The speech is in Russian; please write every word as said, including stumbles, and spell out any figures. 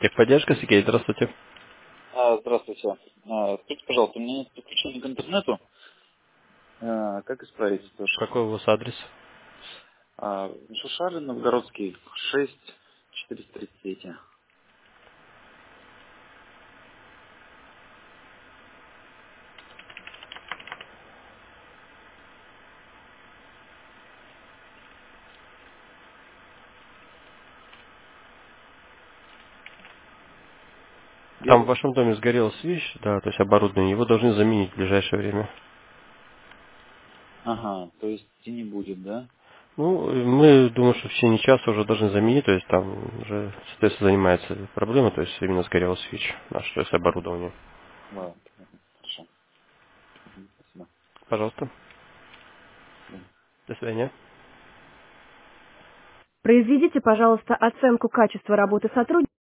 Техподдержка, Сергей, здравствуйте. А, здравствуйте. А, скажите, пожалуйста, у меня нет подключения к интернету. А, как исправить это? Какой у вас адрес? А, Шушарин, Новгородский, шесть четыреста тридцать три. Там в Белый? вашем доме сгорел свич, да, то есть оборудование, его должны заменить в ближайшее время. Ага, то есть и не будет, да? Ну, мы думаем, что в течение часа уже должны заменить, то есть там уже, соответственно, занимается проблема, то есть именно сгорел свич наш, то есть Мгм. оборудование. Ладно, понятно. Хорошо. Мгм, спасибо. Пожалуйста. Да. До свидания. Произведите, пожалуйста, оценку качества работы сотрудников.